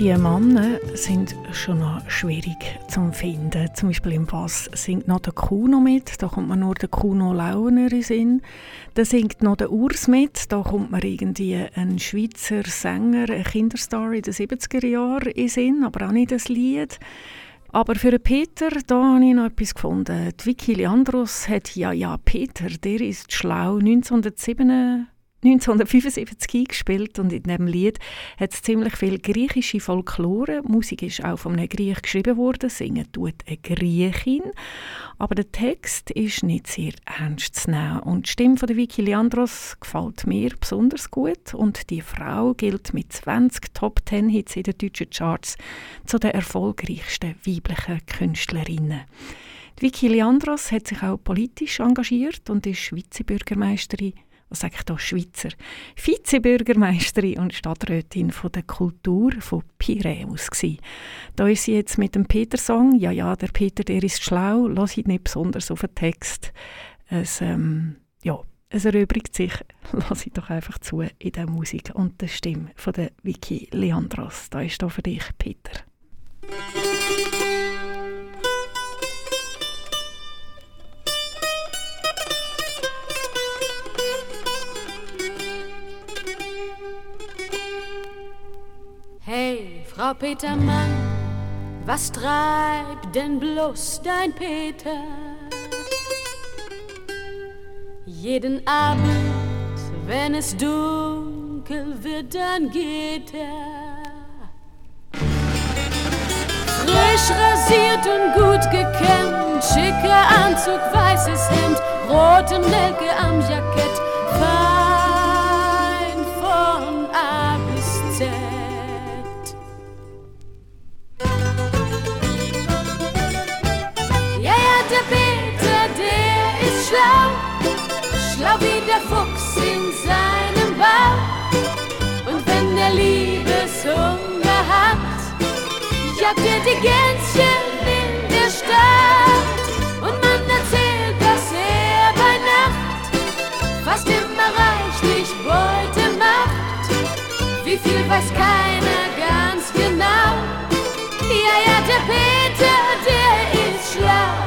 die Männer sind schon noch schwierig zu finden. Zum Beispiel im Bass singt noch der Kuno mit, da kommt man nur der Kuno Launer in Sinn. Da singt noch der Urs mit, da kommt man irgendwie ein Schweizer Sänger, ein Kinderstar in den siebziger Jahren in Sinn, aber auch nicht das Lied. Aber für den Peter, da habe ich noch etwas gefunden. Die Vicky Leandros hat «Ja, ja, Peter, der ist schlau» neunzehnhundertsieben neunzehnhundertfünfundsiebzig eingespielt und in diesem Lied hat es ziemlich viel griechische Folklore. Die Musik ist auch von einem Griech geschrieben worden, singen tut eine Griechin, aber der Text ist nicht sehr ernst zu nehmen. Und die Stimme von der Vicky Leandros gefällt mir besonders gut und die Frau gilt mit zwanzig Top zehn Hits in den deutschen Charts zu den erfolgreichsten weiblichen Künstlerinnen. Die Vicky Leandros hat sich auch politisch engagiert und ist Schweizer Bürgermeisterin was sage ich da, Schweizer, Vizebürgermeisterin und Stadträtin von der Kultur von Piräus gsi. Da ist sie jetzt mit dem Peter-Song, ja, ja, der Peter, der ist schlau, lass ich nicht besonders auf den Text. Es, ähm, ja, es erübrigt sich, lass ich doch einfach zu in der Musik und der Stimme von der Vicky Leandros. Da ist da für dich, Peter. Hey, Frau Petermann, was treibt denn bloß dein Peter? Jeden Abend, wenn es dunkel wird, dann geht er. Frisch rasiert und gut gekämmt, schicker Anzug, weißes Hemd, rote Nelke am Jackett, fein von A bis Z. Der Peter, der ist schlau, schlau wie der Fuchs in seinem Bau. Und wenn der Liebeshunger hat, jagt er die Gänschen in der Stadt. Und man erzählt, dass er bei Nacht fast immer reichlich Beute macht. Wie viel weiß keiner ganz genau. Ja, ja, der Peter, der ist schlau.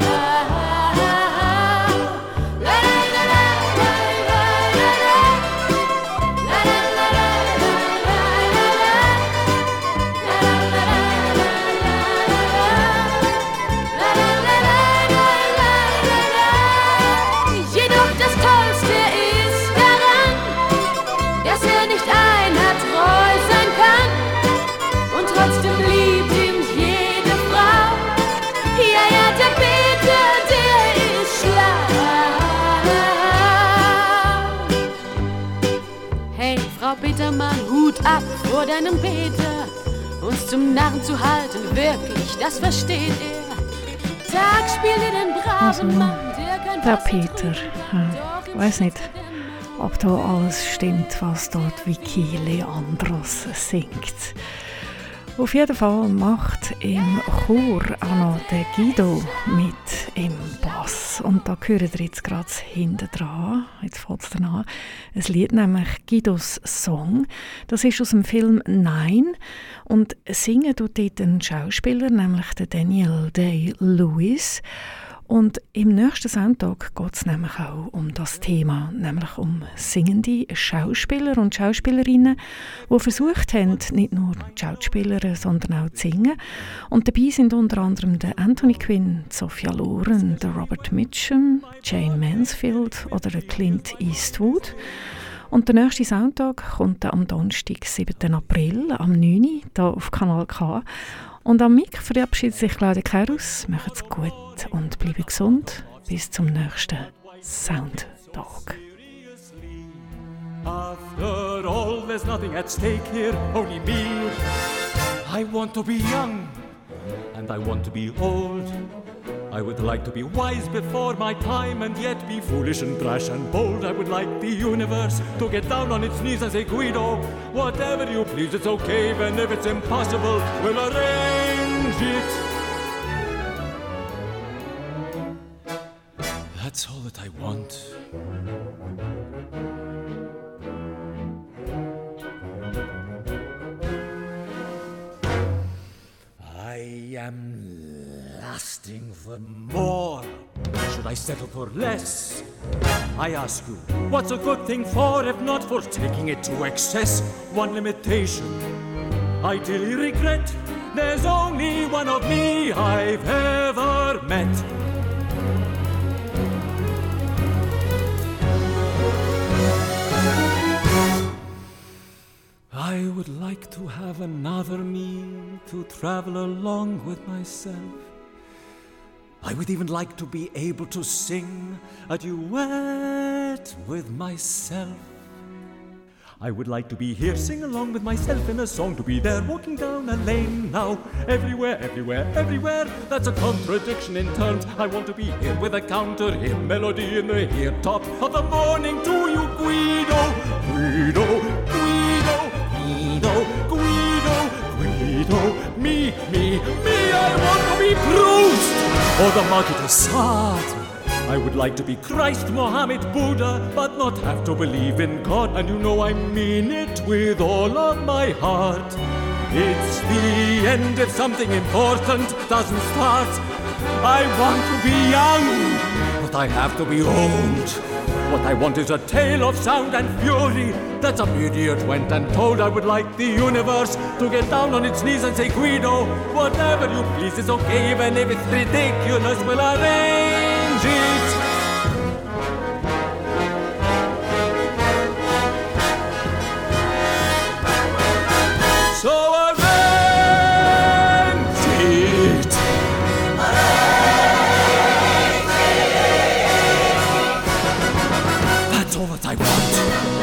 Petermann, Hut ab vor deinem Peter, uns zum Narren zu halten, wirklich, das versteht er. Tag spielt er den braven also, Mann, der kann der Peter, ich weiß nicht, ob da alles stimmt, was dort Vicky Leandros singt. Auf jeden Fall macht im Chor auch noch der Guido mit im Bass. Und da hören wir jetzt gerade hinten dran, jetzt fängt es dann an, ein Lied, nämlich Guidos Song. Das ist aus dem Film «Nein». Und singen tut dort ein Schauspieler, nämlich der Daniel Day-Lewis. Und im nächsten Soundtag geht es nämlich auch um das Thema, nämlich um singende Schauspieler und Schauspielerinnen, die versucht haben, nicht nur die Schauspieler, sondern auch zu singen. Und dabei sind unter anderem der Anthony Quinn, Sophia Loren, der Robert Mitchum, Jane Mansfield oder der Clint Eastwood. Und der nächste Soundtag kommt am Donnerstag, siebten April, am neun Uhr, hier auf Kanal K. Und am Mic verabschiedet sich Claudia Kerus. Macht's gut und bleibe gesund. Bis zum nächsten Soundtag. After all, there's nothing at stake here, only me. I want to be young, and I want to be old. I would like to be wise before my time, and yet be foolish and brash and bold. I would like the universe to get down on its knees and say, Guido, whatever you please, it's okay, even if it's impossible, we'll arrange it. That's all that I want. lusting for more? Should I settle for less? I ask you, what's a good thing for if not for taking it to excess? One limitation I dearly regret. There's only one of me I've ever met. I would like to have another me to travel along with myself. I would even like to be able to sing a duet with myself. I would like to be here, sing along with myself in a song, to be there walking down a lane now. Everywhere, everywhere, everywhere, that's a contradiction in terms. I want to be here with a counter here, melody in the here top of the morning to you, Guido, Guido, Guido, Guido, Guido, Guido, me, me, me, I want to be Proust, or the Marquis de Sade. I would like to be Christ, Mohammed, Buddha, but not have to believe in God. And you know I mean it with all of my heart. It's the end if something important doesn't start. I want to be young, but I have to be old. What I want is a tale of sound and fury that some idiot went and told. I would like the universe to get down on its knees and say, Guido, whatever you please is okay, even if it's ridiculous, we'll arrange it. So arrange it. That's all that I want.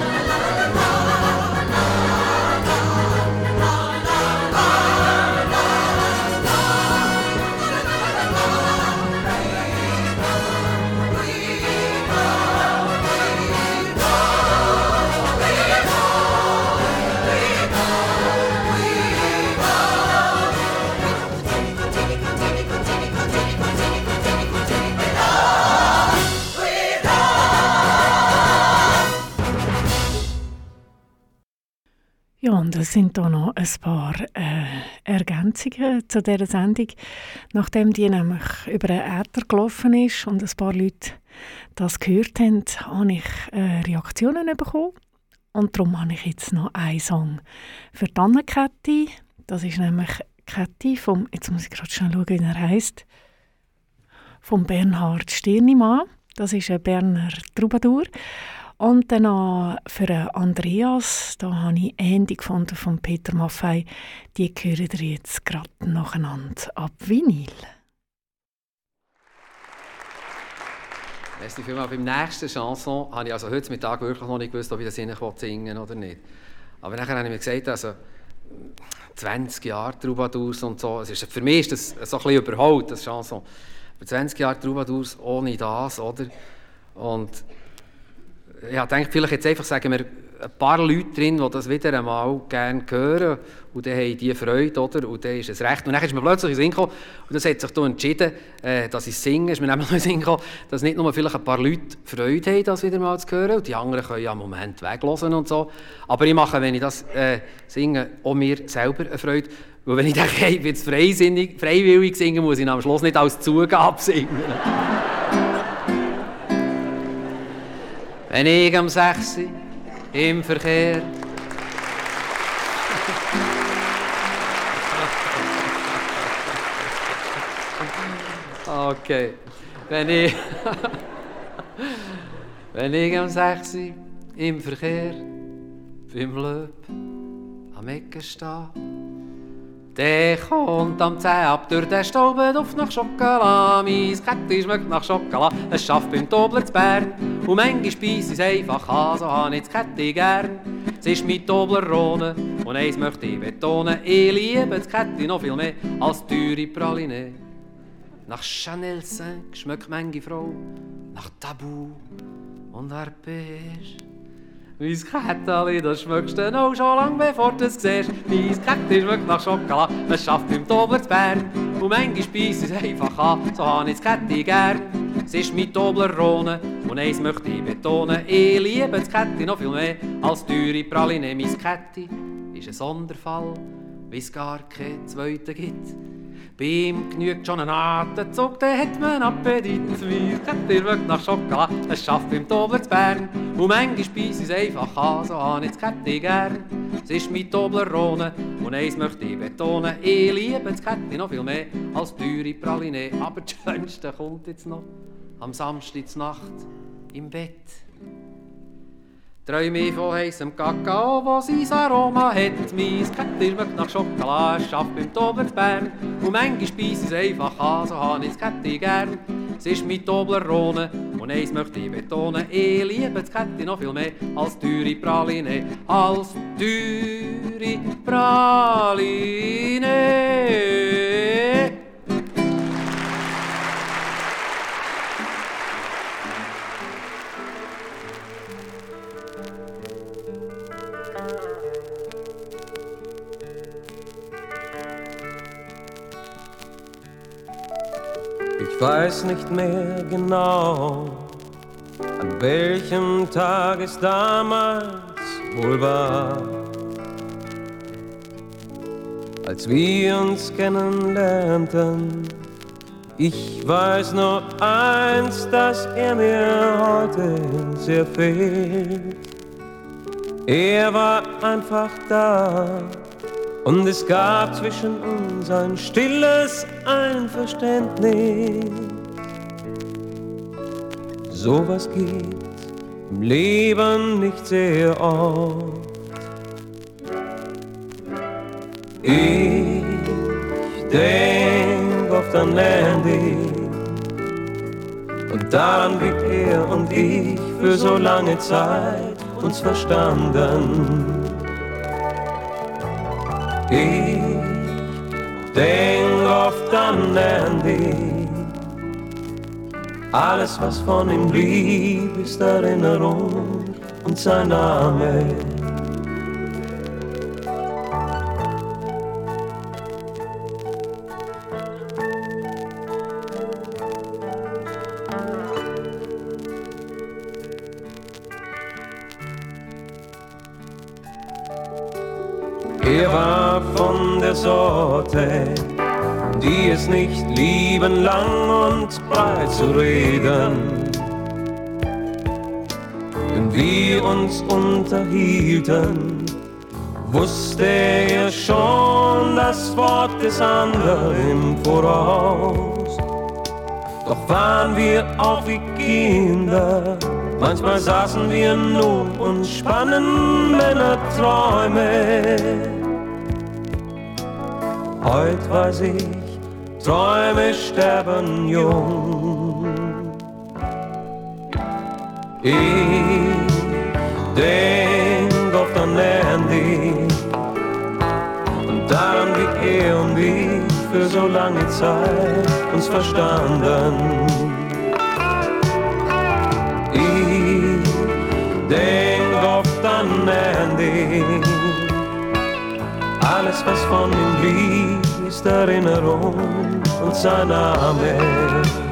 Ja, und es sind da noch ein paar äh, Ergänzungen zu dieser Sendung. Nachdem die nämlich über den Äther gelaufen ist und ein paar Leute das gehört haben, habe ich äh, Reaktionen bekommen. Und darum habe ich jetzt noch einen Song für die Anne-Käthi. Das ist nämlich Käthi vom, jetzt muss ich gerade schnell schauen, wie er heisst, vom Bernhard Stirnimann. Das ist ein Berner Troubadour. Und dann noch für Andreas, da habe ich ein Handy gefunden von Peter Maffei. Die hören ihr jetzt gerade nacheinander ab Vinyl. Merci vielmals. Beim nächsten Chanson habe ich also heute Mittag wirklich noch nicht gewusst, ob ich das singen will oder nicht. Aber nachher habe ich mir gesagt, also zwanzig Jahre Troubadours und so, es ist, für mich ist das so ein bisschen überholt, das Chanson. Aber zwanzig Jahre Troubadours ohne das, oder? Und ja, ich denke, vielleicht jetzt einfach sagen wir ein paar Leute drin, die das wieder einmal gerne hören und dann haben die Freude, oder? Und dann ist es recht. Und dann ist mir plötzlich in den Sinn gekommen, und das hat sich dann entschieden, äh, dass ich singe, ist mir nämlich noch in den Sinn gekommen, dass nicht nur vielleicht ein paar Leute Freude haben, das wieder mal zu hören, und die anderen können ja im Moment weglassen und so. Aber ich mache, wenn ich das äh, singe, auch mir selber eine Freude. Weil wenn ich denke, hey, ich bin jetzt freisinnig, freiwillig singen, muss ich am Schluss nicht als Zugabe singen. Wenn ich am sechs im Verkehr Okay. Wenn ich Wenn ich am sechs im Verkehr beim Löb am Ecken stehe, der kommt am zehn ab durch den Staubenduft nach Schokolade. Mein Kätti schmeckt nach Schokolade, es schafft beim Tobler zu Bern. Und manchmal speise ich es einfach an, so habe ich das Kätti gern. Es ist mein Toblerone und eins möchte ich betonen, ich liebe das Kätti noch viel mehr als teure Praline. Nach Chanel fünf schmeckt manche Frau nach Tabu und Arpège. Mein Kätteli, das schmeckst du noch schon lang, bevor du es siehst. Mein Kätteli schmeckt nach Schokolade, es schafft beim Tobler zu Bern. Und manchmal speise ich es einfach an, so habe ich das Kätti gern. Es ist mein Toblerone und eins möchte ich betonen, ich liebe das Kätti noch viel mehr als teure Praline. Mein Kätti ist ein Sonderfall, wie es gar keinen zweiten gibt. Bei ihm genügt schon ein Atemzug, dann hat man Appetit. Wie kennt ihr wirklich nach Schokolade? Es schafft beim Tobler zu Bern. Und manchmal speise ich es einfach an, so habe ich das Kätti gern. Es ist mein Toblerone und eins möchte ich betonen: ich liebe das Kätti noch viel mehr als teure Praline. Aber das Schönste kommt jetzt noch am Samstag Nacht im Bett. Träume ich von heissem Kakao, wo sein Aroma hat. Mein Kätti schmeckt nach Schokolade, es schafft beim Tobler zu Bern. Und manchmal speise ich es einfach an, so habe ich das Kätti gern. Es ist mein Toblerone und eins möchte ich betonen: ich liebe das Kätti noch viel mehr als teure Praline. Als teure Praline. Ich weiß nicht mehr genau, an welchem Tag es damals wohl war, als wir uns kennenlernten. Ich weiß nur eins, dass er mir heute sehr fehlt. Er war einfach da und es gab zwischen uns ein stilles Einverständnis. Sowas geht im Leben nicht sehr oft. Ich denk oft an Andy und daran, wie er und ich für so lange Zeit uns verstanden. Ich denk oft an Andy. Alles, was von ihm blieb, ist Erinnerung und sein Name. Er war von der Sorte, die es nicht lieben, lang und breit zu reden. Wenn wir uns unterhielten, wusste er schon das Wort des anderen im Voraus. Doch waren wir auch wie Kinder, manchmal saßen wir nur und spannen Männerträume. Heut weiß ich, Träume sterben jung. Ich denk oft an Andy und daran, wie er und ich für so lange Zeit uns verstanden. Ich denk oft an Andy. Alles, was von ihm blieb, ist Erinnerung und sein Name.